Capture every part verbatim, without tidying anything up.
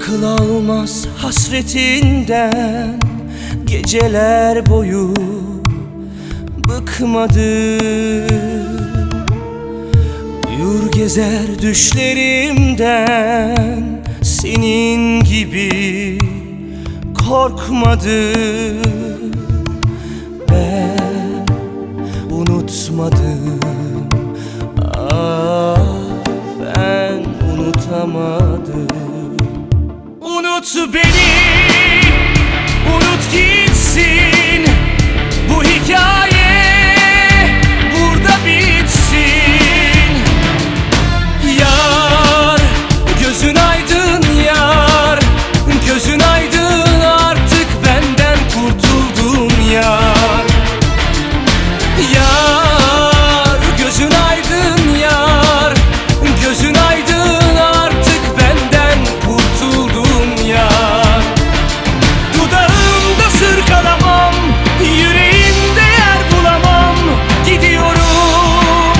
Akıl almaz hasretinden geceler boyu bıkmadım. Uyur gezer düşlerimden senin gibi korkmadım. Ben unutmadım, ah ben unutamadım. Unut beni, unut gitsin, bu hikaye burada bitsin. Yar, gözün aydın yar, gözün aydın, artık benden kurtuldun yar. Yar, gözün aydın yar, gözün aydın, artık benden kurtuldun yar. Dudağımda sırkalamam, yüreğimde yer bulamam, gidiyorum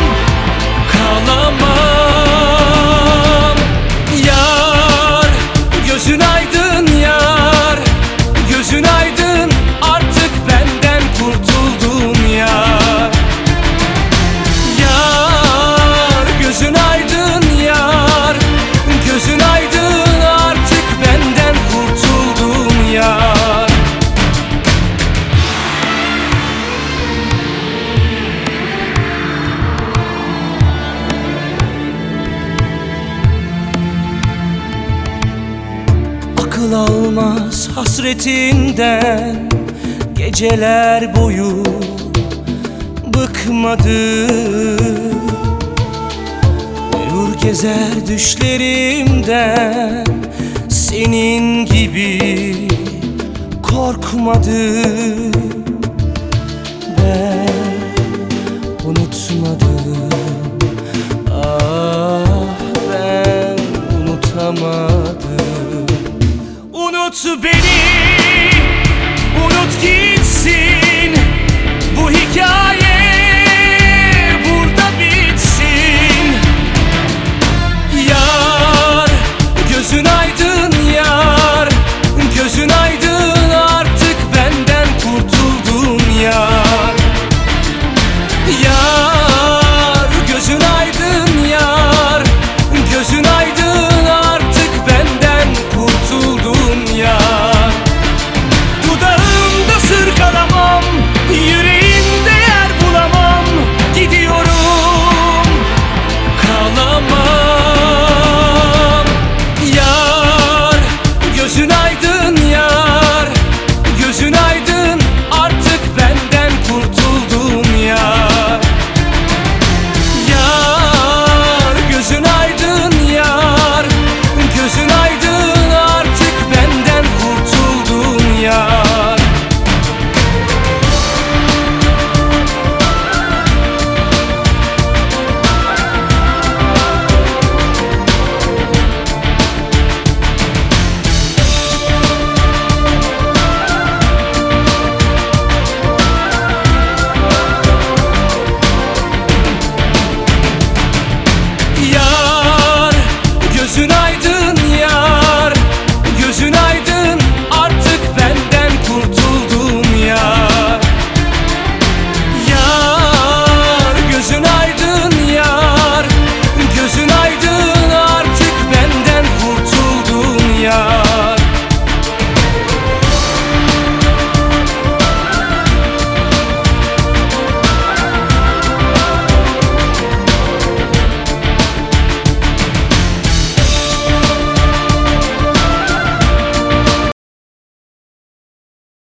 kalamam. Yar, gözün aydın yar, gözün aydın, artık benden kurtuldun yar. Yar, gözün aydın yar, gözün aydın, artık benden kurtuldun yar. Akıl almaz hasretinden geceler boyu bıkmadım. Uyur gezer düşlerimden senin gibi korkmadım. Ben unutmadım, ah ben unutamadım. Unut beni,